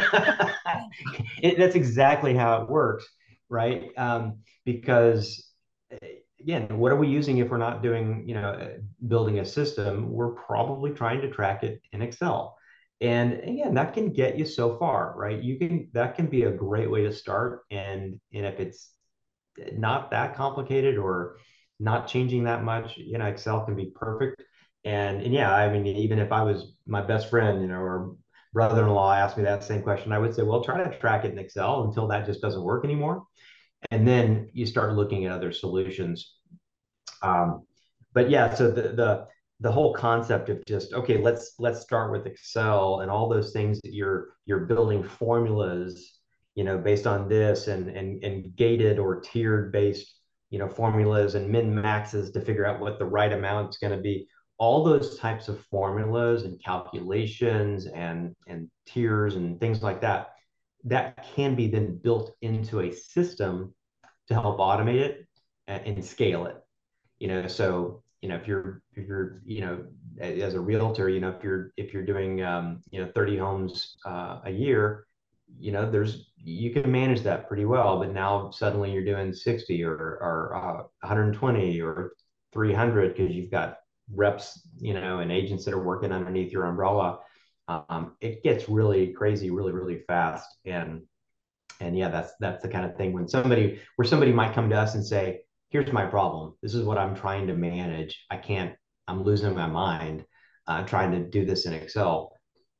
it, that's exactly how it works, right? Um, because again, what are we using if we're not doing, you know, building a system? We're probably trying to track it in Excel. And again, that can get you so far, right? You can, that can be a great way to start. And, and if it's not that complicated or not changing that much, you know, Excel can be perfect. And, and yeah, I mean, even if I was my best friend, you know, or brother-in-law asked me that same question, I would say, well, try to track it in Excel until that just doesn't work anymore. And then you start looking at other solutions. Um, but yeah, so the, the the whole concept of just okay, let's let's start with Excel and all those things that you're you're building formulas, you know, based on this and and and gated or tiered based, you know, formulas and min maxes to figure out what the right amount is going to be. All those types of formulas and calculations and and tiers and things like that, that can be then built into a system to help automate it and, and scale it. You know, so you know if you're if you're you know as a realtor, you know if you're if you're doing um, you know thirty homes uh, a year, you know there's you can manage that pretty well. But now suddenly you're doing sixty or or uh, one hundred twenty or three hundred because you've got reps, you know, and agents that are working underneath your umbrella. Um, it gets really crazy really really fast. And and yeah, that's that's the kind of thing when somebody where somebody might come to us and say, here's my problem, this is what I'm trying to manage, I can't, I'm losing my mind uh, trying to do this in Excel.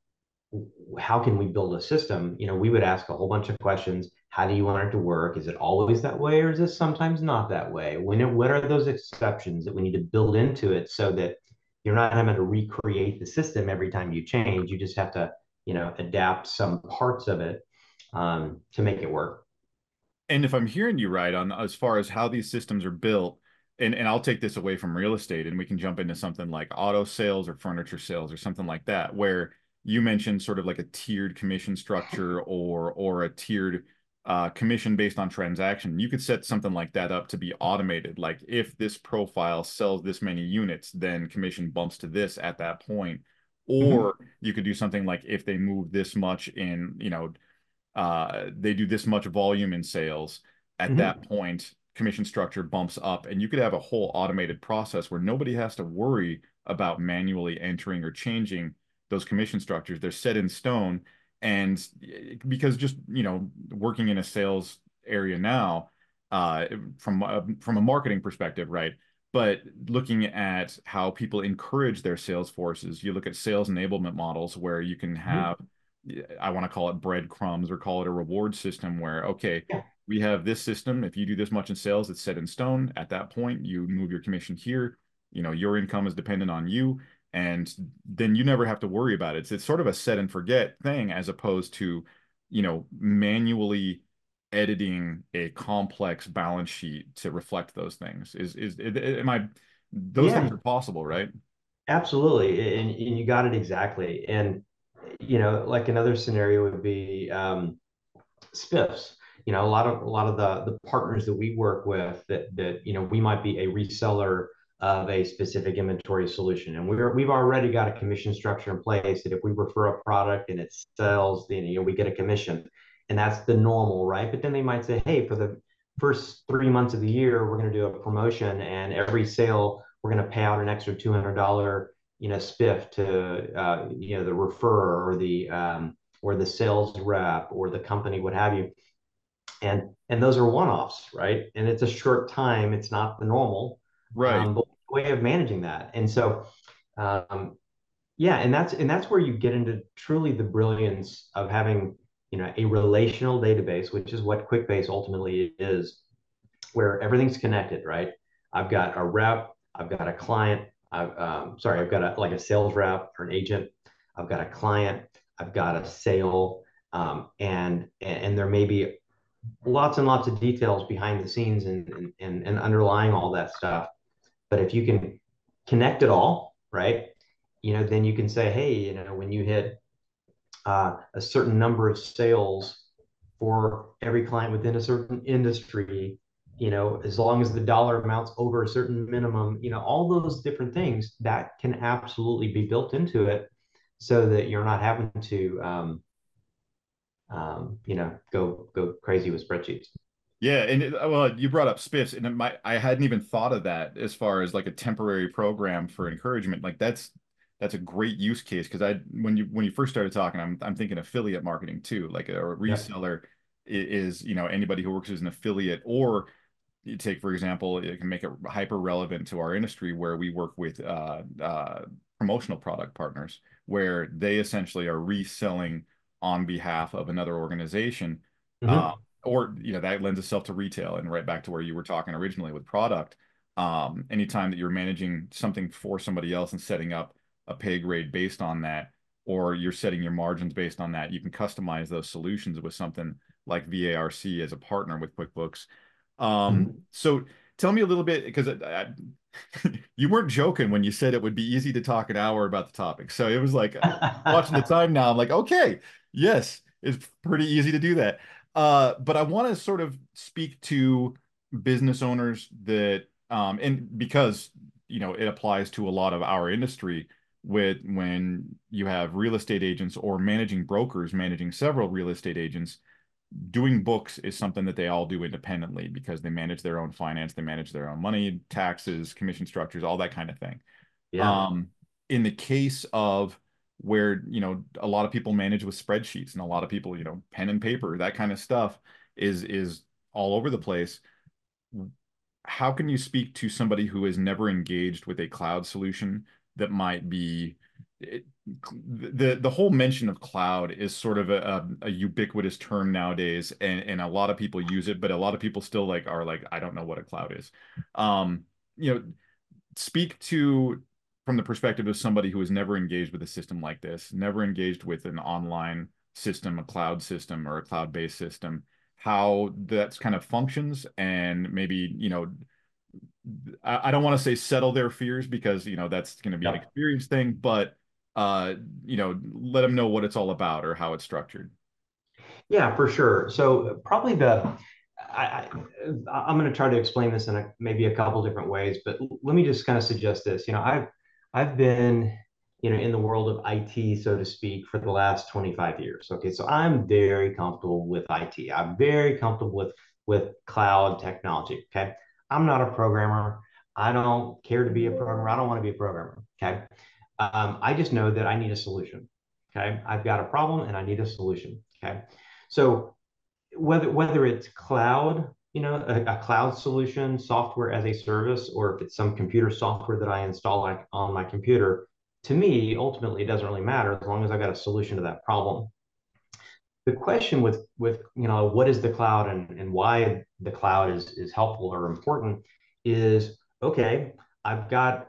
How can we build a system? You know, we would ask a whole bunch of questions. How do you want it to work? Is it always that way, or is it sometimes not that way? When it, what are those exceptions that we need to build into it so that you're not having to recreate the system every time you change? You just have to, you know, adapt some parts of it um, to make it work. And if I'm hearing you right on as far as how these systems are built, and, and I'll take this away from real estate and we can jump into something like auto sales or furniture sales or something like that, where you mentioned sort of like a tiered commission structure or or a tiered uh, commission based on transaction. You could set something like that up to be automated. Like if this profile sells this many units, then commission bumps to this at that point. Mm-hmm. Or you could do something like if they move this much in, you know, uh, they do this much volume in sales. At that Mm-hmm. point, commission structure bumps up, and you could have a whole automated process where nobody has to worry about manually entering or changing those commission structures. They're set in stone. And because just, you know, working in a sales area now, uh, from a, from a marketing perspective, right? But looking at how people encourage their sales forces, you look at sales enablement models where you can Mm-hmm. have, I want to call it breadcrumbs or call it a reward system where, okay, Yeah. we have this system. If you do this much in sales, it's set in stone. At that point, you move your commission here. You know, your income is dependent on you. And then you never have to worry about it. It's, it's sort of a set and forget thing as opposed to, you know, manually editing a complex balance sheet to reflect those things. Is, is, am I, those things Yeah, are possible, right? absolutely. And, and you got it exactly. And, you know, like another scenario would be um, spiffs. You know, a lot of a lot of the the partners that we work with that that you know we might be a reseller of a specific inventory solution, and we're we've already got a commission structure in place that if we refer a product and it sells, then you know we get a commission, and that's the normal, right? But then they might say, hey, for the first three months of the year, we're going to do a promotion, and every sale we're going to pay out an extra two hundred dollar you know spiff to uh, you know the referrer or the um, or the sales rep or the company, what have you. And and those are one-offs, right? And it's a short time. It's not the normal, Right. um, but way of managing that. And so, um, yeah, and that's and that's where you get into truly the brilliance of having you know a relational database, which is what QuickBase ultimately is, where everything's connected, right? I've got a rep, I've got a client, I've um, sorry, I've got a like a sales rep or an agent, I've got a client, I've got a sale, um, and and there may be lots and lots of details behind the scenes and and, and underlying all that stuff. But if you can connect it all, right, you know, then you can say, hey, you know, when you hit uh, a certain number of sales for every client within a certain industry, you know, as long as the dollar amounts over a certain minimum, you know, all those different things that can absolutely be built into it so that you're not having to, um, um, you know, go go crazy with spreadsheets. Yeah, and it, well, you brought up spiffs, and it might, I hadn't even thought of that as far as like a temporary program for encouragement. Like that's that's a great use case because I when you when you first started talking, I'm I'm thinking affiliate marketing too. Like a, a Yep. reseller i- is, you know, anybody who works as an affiliate, or you take, for example, it can make it hyper relevant to our industry where we work with uh, uh, promotional product partners where they essentially are reselling on behalf of another organization. Uh, Hmm. or, you know, that lends itself to retail, and right back to where you were talking originally with product. Um, anytime that you're managing something for somebody else and setting up a pay grade based on that, or you're setting your margins based on that, you can customize those solutions with something like V A R C as a partner with QuickBooks. Um, Hmm. so tell me a little bit, because I, I, you weren't joking when you said it would be easy to talk an hour about the topic. So it was like watching the time now, I'm like, okay, yes, it's pretty easy to do that. Uh, but I want to sort of speak to business owners that, um, and because, you know, it applies to a lot of our industry with when you have real estate agents or managing brokers managing several real estate agents. Doing books is something that they all do independently because they manage their own finance, they manage their own money, taxes, commission structures, all that kind of thing. Yeah. Um, in the case of where, you know, a lot of people manage with spreadsheets and a lot of people, you know, pen and paper, that kind of stuff is is all over the place. How can you speak to somebody who has never engaged with a cloud solution that might be it, the the whole mention of cloud is sort of a, a, a ubiquitous term nowadays, and and a lot of people use it, but a lot of people still like are like, I don't know what a cloud is. Um, you know, speak to from the perspective of somebody who has never engaged with a system like this, never engaged with an online system, a cloud system, or a cloud-based system, how that's kind of functions, and maybe, you know, I, I don't want to say settle their fears because, you know, that's going to be an Yeah. experience thing, but uh, you know, let them know what it's all about or how it's structured. Yeah, for sure. So probably the I, I I'm going to try to explain this in a, maybe a couple different ways, but let me just kind of suggest this. You know, I've I've been you know in the world of I T, so to speak, for the last twenty-five years. Okay, so I'm very comfortable with I T. I'm very comfortable with with cloud technology. Okay, I'm not a programmer. I don't care to be a programmer. I don't want to be a programmer. Okay, um, I just know that I need a solution. Okay, I've got a problem and I need a solution. Okay, so whether whether it's cloud, you know, a, a cloud solution, software as a service, or if it's some computer software that I install like on my computer, to me, ultimately, it doesn't really matter as long as I got a solution to that problem. The question with with you know what is the cloud and, and why the cloud is is helpful or important is okay. I've got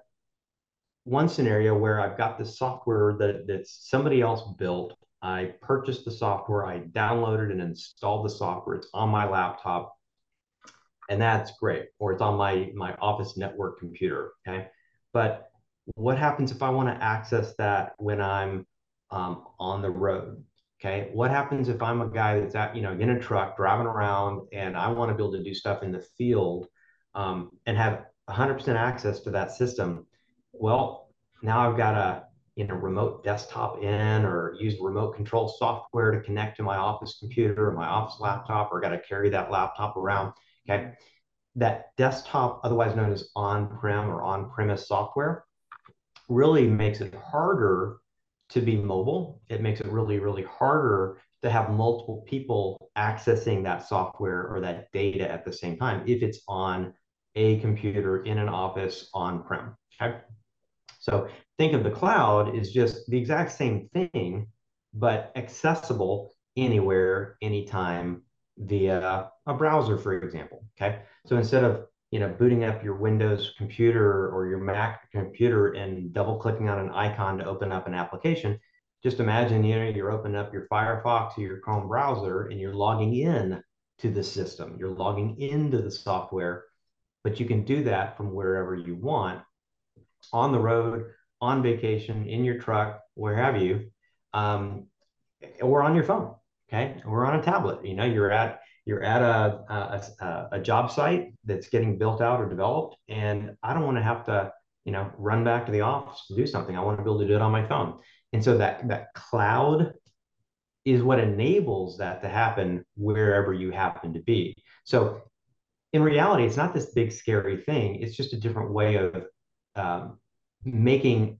one scenario where I've got this software that that's somebody else built. I purchased the software, I downloaded and installed the software. It's on my laptop, and that's great. Or it's on my my office network computer. Okay, but what happens if I want to access that when I'm um, on the road? Okay, what happens if I'm a guy that's at you know in a truck driving around and I want to be able to do stuff in the field um, and have one hundred percent access to that system? Well, now I've got a you know remote desktop in or use remote control software to connect to my office computer or my office laptop, or got to carry that laptop around. Okay, that desktop, otherwise known as on-prem or on-premise software, really makes it harder to be mobile. It makes it really, really harder to have multiple people accessing that software or that data at the same time if it's on a computer in an office on-prem. Okay. So think of the cloud as just the exact same thing, but accessible anywhere, anytime via a browser, for example. Okay. So instead of you know booting up your Windows computer or your Mac computer and double clicking on an icon to open up an application, just imagine you know you're opening up your Firefox or your Chrome browser and you're logging in to the system. You're logging into the software, but you can do that from wherever you want, on the road, on vacation, in your truck, where have you, um, or on your phone. Okay, or on a tablet. You know, you're at you're at a, a a job site that's getting built out or developed, and I don't want to have to you know run back to the office to do something. I want to be able to do it on my phone. And so that that cloud is what enables that to happen wherever you happen to be. So in reality, it's not this big scary thing. It's just a different way of um, making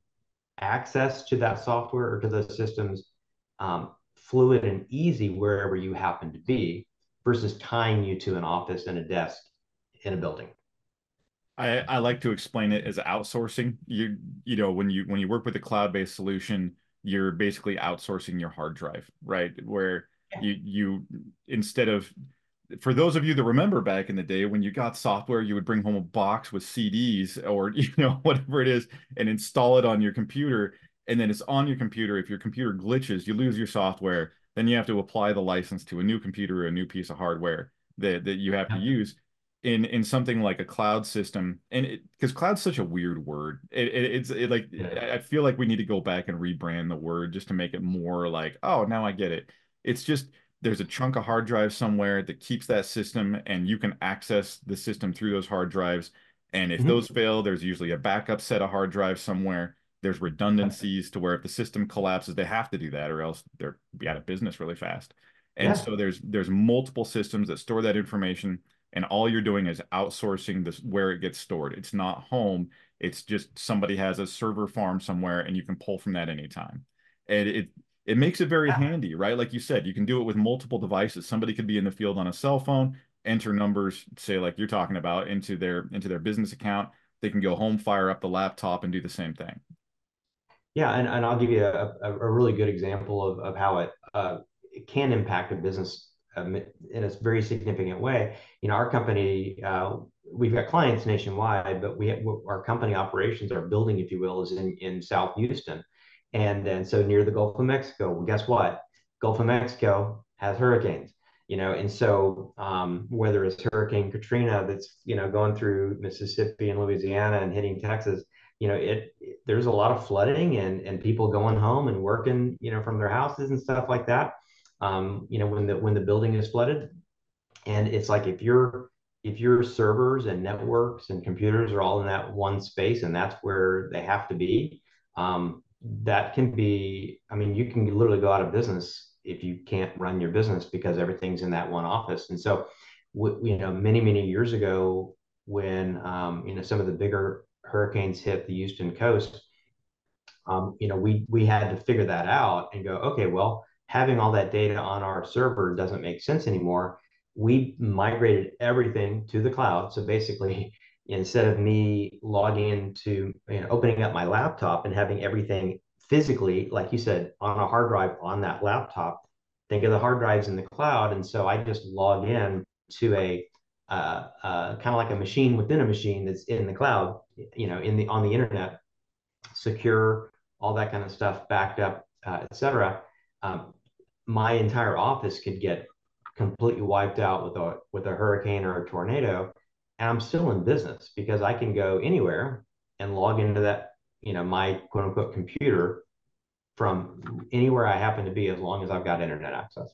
access to that software or to those systems um, fluid and easy wherever you happen to be versus tying you to an office and a desk in a building. I, I like to explain it as outsourcing. You you know, when you when you work with a cloud-based solution, you're basically outsourcing your hard drive, right? Where you you instead of for those of you that remember back in the day when you got software, you would bring home a box with C Ds or you know whatever it is and install it on your computer, and then it's on your computer. If your computer glitches, you lose your software. Then you have to apply the license to a new computer or a new piece of hardware that that you have to Yeah. use in in something like a cloud system. And because cloud's such a weird word, it, it it's it like Yeah. I feel like we need to go back and rebrand the word just to make it more like, oh, now I get it. It's just there's a chunk of hard drive somewhere that keeps that system, and you can access the system through those hard drives. And if those Mhm. fail, there's usually a backup set of hard drives somewhere. There's redundancies to where if the system collapses, they have to do that, or else they're be out of business really fast. And Yeah. so there's there's multiple systems that store that information, and all you're doing is outsourcing this where it gets stored. It's not home. It's just somebody has a server farm somewhere, and you can pull from that anytime. And it it makes it very Yeah. handy, right? Like you said, you can do it with multiple devices. Somebody could be in the field on a cell phone, enter numbers, say like you're talking about, into their into their business account. They can go home, fire up the laptop, and do the same thing. Yeah, and, and I'll give you a, a, a really good example of, of how it, uh, it can impact a business um, in a very significant way. You know, our company, uh, we've got clients nationwide, but we have, our company operations, our building, if you will, is in, in South Houston. And then so near the Gulf of Mexico. Well, guess what? Gulf of Mexico has hurricanes, you know, and so um, whether it's Hurricane Katrina that's, you know, going through Mississippi and Louisiana and hitting Texas, you know, it, it there's a lot of flooding and and people going home and working, you know, from their houses and stuff like that. Um, you know, when the when the building is flooded, and it's like if your if your servers and networks and computers are all in that one space and that's where they have to be, um, that can be, I mean, you can literally go out of business if you can't run your business because everything's in that one office. And so, you know, many, many years ago, when, um, you know, some of the bigger hurricanes hit the Houston coast, um, you know, we we had to figure that out and go, okay, well, having all that data on our server doesn't make sense anymore. We migrated everything to the cloud. So basically, instead of me logging into, you know, opening up my laptop and having everything physically, like you said, on a hard drive on that laptop, think of the hard drives in the cloud. And so I just log in to a uh, uh, kind of like a machine within a machine that's in the cloud, you know, in the on the internet, secure, all that kind of stuff, backed up, uh, et cetera. Um, my entire office could get completely wiped out with a with a hurricane or a tornado, and I'm still in business because I can go anywhere and log into that, you know, my quote unquote computer from anywhere I happen to be as long as I've got internet access.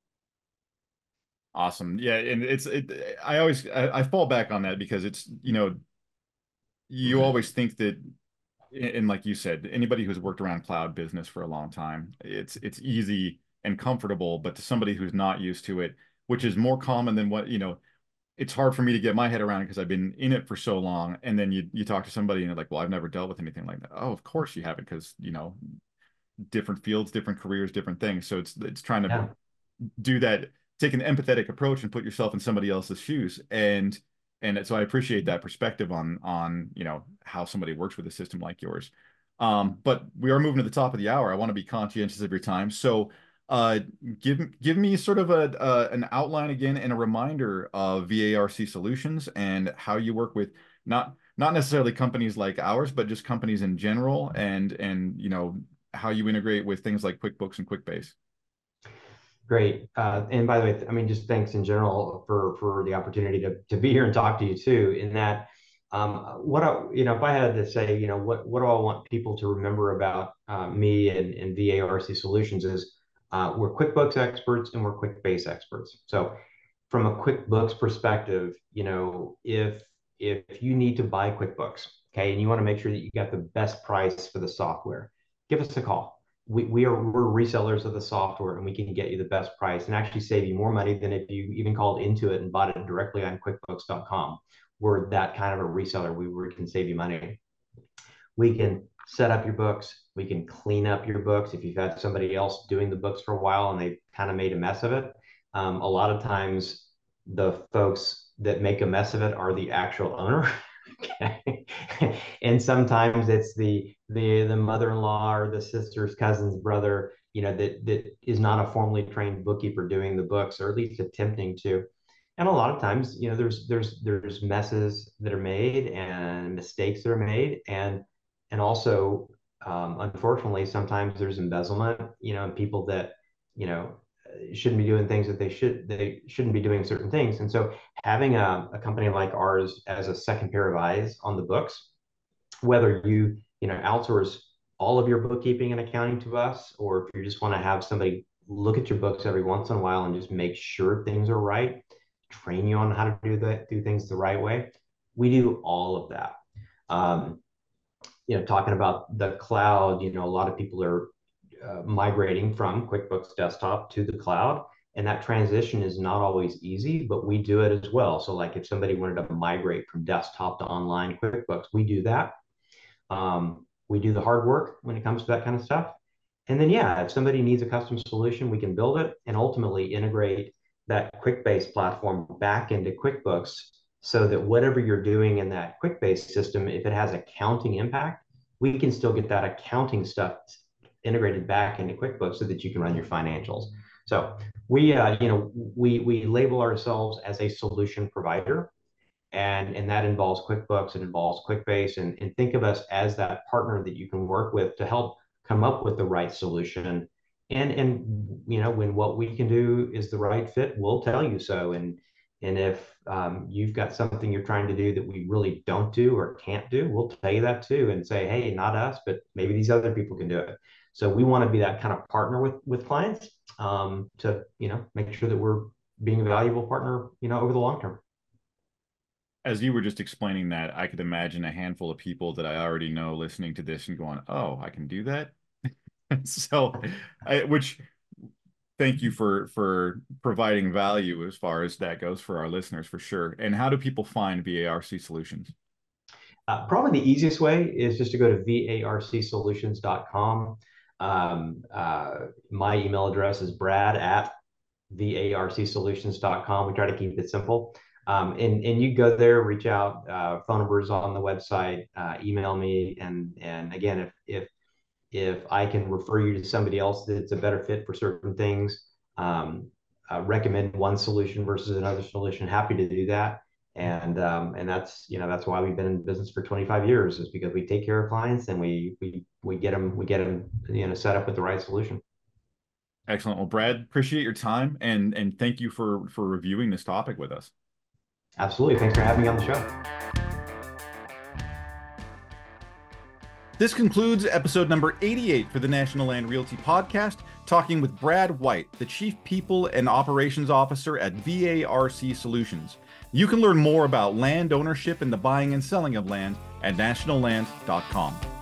Awesome. Yeah, and it's it I always I, I fall back on that because it's, you know, you always think that, and like you said, anybody who's worked around cloud business for a long time, it's it's easy and comfortable, but to somebody who's not used to it, which is more common than what, you know, it's hard for me to get my head around it because I've been in it for so long. And then you you talk to somebody and they're like, well, I've never dealt with anything like that. Oh, of course you haven't, because, you know, different fields, different careers, different things. So it's it's trying to Yeah. do that, take an empathetic approach and put yourself in somebody else's shoes. And and so I appreciate that perspective on on you know how somebody works with a system like yours. Um, but we are moving to the top of the hour. I want to be conscientious of your time. So uh, give give me sort of a uh, an outline again and a reminder of V A R C Solutions and how you work with not not necessarily companies like ours, but just companies in general, and and you know how you integrate with things like QuickBooks and QuickBase. Great. Uh, and by the way, I mean, just thanks in general for for the opportunity to to be here and talk to you too. In that, um, what I, you know, if I had to say, you know, what what do I want people to remember about uh, me and, and V A R C Solutions is uh, we're QuickBooks experts and we're QuickBase experts. So from a QuickBooks perspective, you know, if if you need to buy QuickBooks, okay, and you want to make sure that you got the best price for the software, give us a call. We, we are we're resellers of the software and we can get you the best price and actually save you more money than if you even called Intuit and bought it directly on QuickBooks dot com. We're that kind of a reseller. We, we can save you money. We can set up your books. We can clean up your books if you've had somebody else doing the books for a while and they kind of made a mess of it. Um, a lot of times, the folks that make a mess of it are the actual owner. Okay. And sometimes it's the the the mother-in-law or the sister's cousin's brother, you know, that that is not a formally trained bookkeeper doing the books, or at least attempting to. And a lot of times, you know, there's there's there's messes that are made and mistakes that are made, and and also, um, unfortunately, sometimes there's embezzlement, you know, and people that, you know, shouldn't be doing things that they should they shouldn't be doing certain things. And so having a, a company like ours as a second pair of eyes on the books, whether you you know outsource all of your bookkeeping and accounting to us, or if you just want to have somebody look at your books every once in a while and just make sure things are right, train you on how to do that, do things the right way, we do all of that. Um, you know, talking about the cloud, you know, a lot of people are uh, migrating from QuickBooks Desktop to the cloud. And that transition is not always easy, but we do it as well. So like if somebody wanted to migrate from desktop to online QuickBooks, we do that. Um, we do the hard work when it comes to that kind of stuff. And then, yeah, if somebody needs a custom solution, we can build it and ultimately integrate that QuickBase platform back into QuickBooks, so that whatever you're doing in that QuickBase system, if it has accounting impact, we can still get that accounting stuff integrated back into QuickBooks so that you can run your financials. So we, uh, you know, we we label ourselves as a solution provider, and and that involves QuickBooks, it involves QuickBase, and, and think of us as that partner that you can work with to help come up with the right solution. And and you know, when what we can do is the right fit, we'll tell you so. And and if um, you've got something you're trying to do that we really don't do or can't do, we'll tell you that too, and say, hey, not us, but maybe these other people can do it. So we want to be that kind of partner with with clients, um, to you know make sure that we're being a valuable partner, you know, over the long term. As you were just explaining that, I could imagine a handful of people that I already know listening to this and going, "Oh, I can do that." So, I, which thank you for for providing value as far as that goes for our listeners for sure. And how do people find V A R C Solutions? Uh, probably the easiest way is just to go to varc solutions dot com. Um, uh, my email address is brad at varc solutions dot com. We try to keep it simple. Um, and, and you go there, reach out, uh, phone numbers on the website, uh, email me. And, and again, if, if, if I can refer you to somebody else that's a better fit for certain things, um, uh, recommend one solution versus another solution, happy to do that. And um, and that's you know that's why we've been in business for twenty-five years, is because we take care of clients and we we we get them we get them you know set up with the right solution. Excellent. Well, Brad, appreciate your time, and and thank you for for reviewing this topic with us. Absolutely. Thanks for having me on the show. This concludes episode number eighty-eight for the National Land Realty Podcast, talking with Brad White, the Chief People and Operations Officer at V A R C Solutions. You can learn more about land ownership and the buying and selling of land at national land dot com.